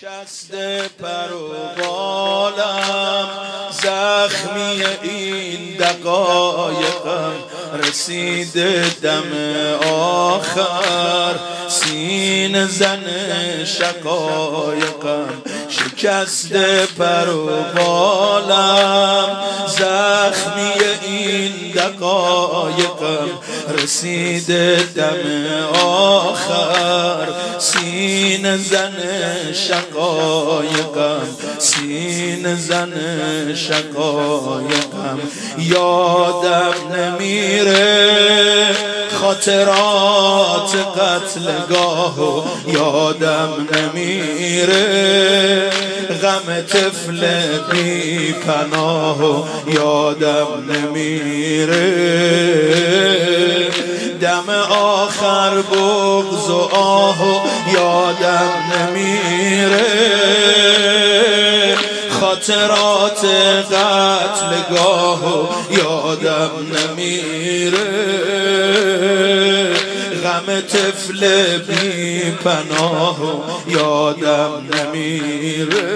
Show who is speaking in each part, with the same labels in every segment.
Speaker 1: شکست پر و بالم، زخمی این دقایقم، رسیده دم آخر، سینه زن شقایقم. شکست پر و بالم، زخمی این دقایقم، رسیده دم آخر، سینه زن شقایقم، سینه زن شقایقم. یادم نمیره خاطرات قتلگاه، یادم نمیره غم طفل بی پناه، یادم نمیره دم آخر بغض و آه، یادم نمیره خاطرات قتلگاه، یادم نمیره غم طفل بی پناه، یادم نمیره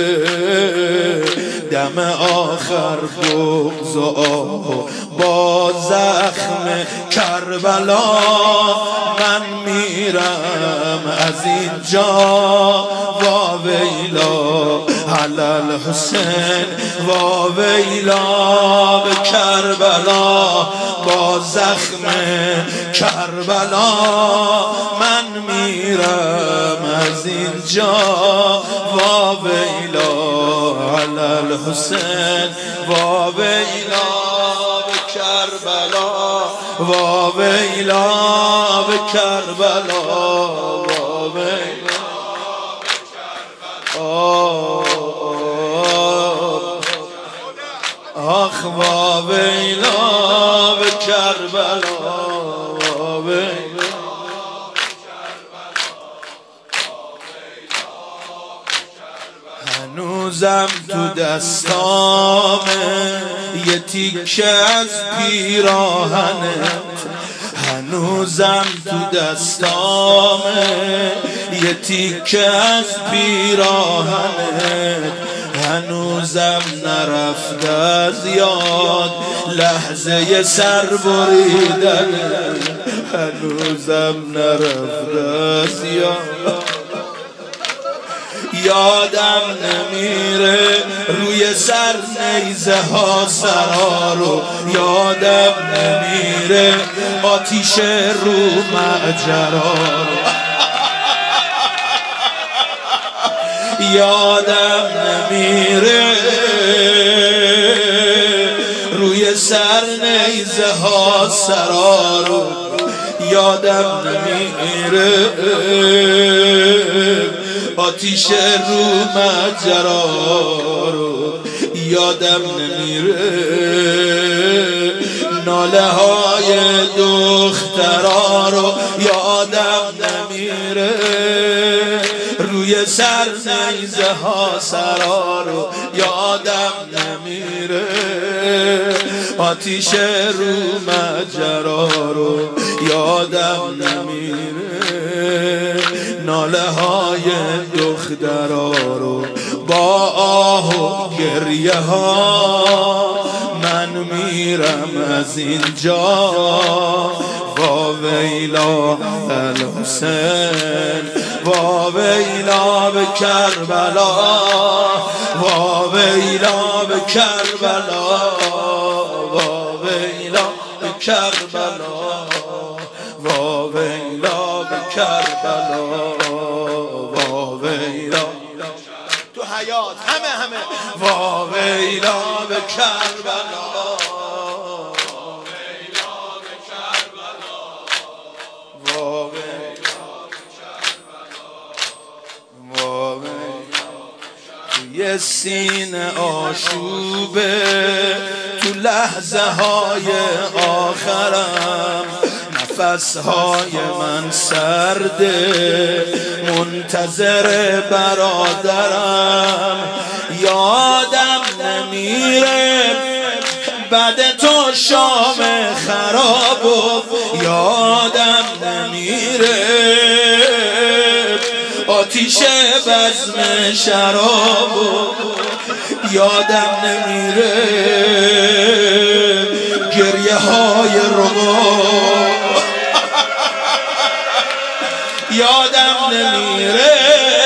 Speaker 1: دم آخر بغض و آه. با زخم کربلا من میرم از اینجا، واویلا علل حسین، واویلا به کربلا. با زخم کربلا من میرم از اینجا، واویلا علل حسین، واویلا به کربلا، واویلا به کربلا، واویلا به کربلا. آخ واویلا به کربلا، واویلا هنوزم تو دستامه یه تیکه از پیراهنت، هنوزم تو دستامه یه تیکه از پیراهنت، هنوزم نرفته از یاد لحظه سر بریدن، هنوزم نرفته از یاد. یادم نمیره روی سر نیزه ها سرارو، یادم نمیره آتیش رو مجرارو، یادم نمیره روی سر نیزه ها سرارو، یادم نمیره آتیش رو مجرارو، یادم نمیره ناله های دخترارو، یادم نمیره روی سر نیزه ها سرارو، یادم نمیره آتیش رو مجرارو، یادم نمیره ناله های دخترارو. با آه و گریه ها من میرم از اینجا، واویلا الحسین، واویلا به کربلا، واویلا به کربلا، واویلا به کربلا، واویلا به کربلا، واویلا تو حیات همه واویلا به کربلا، واویلا به کربلا، واویلا به کربلا، واویلا توی سینه آشوبه، تو لحظه های آخرم نفسهای من سرده، منتظر برادرم. یادم نمیره بعد تو شام خراب و یادم نمیره آتیش بزم شراب یادم نمیره گریه های ربا یادم نمیره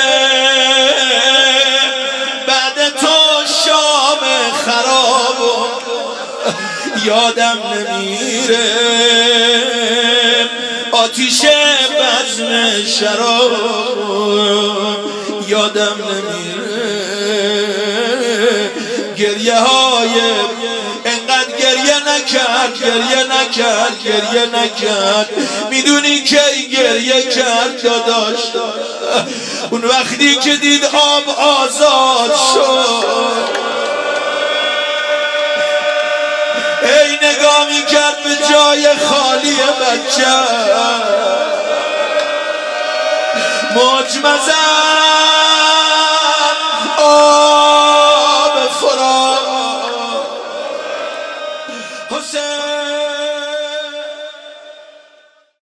Speaker 1: بعد تو شام خراب یادم نمیره آتیش بزم شراب یادم نمیره گریه های انقدر گریه نکرد میدونی که گریه کرد داداش اون وقتی که دید آب آزاد شد ای نگاه میکرد به جای خالی بچه مجمزن آب فرات حسین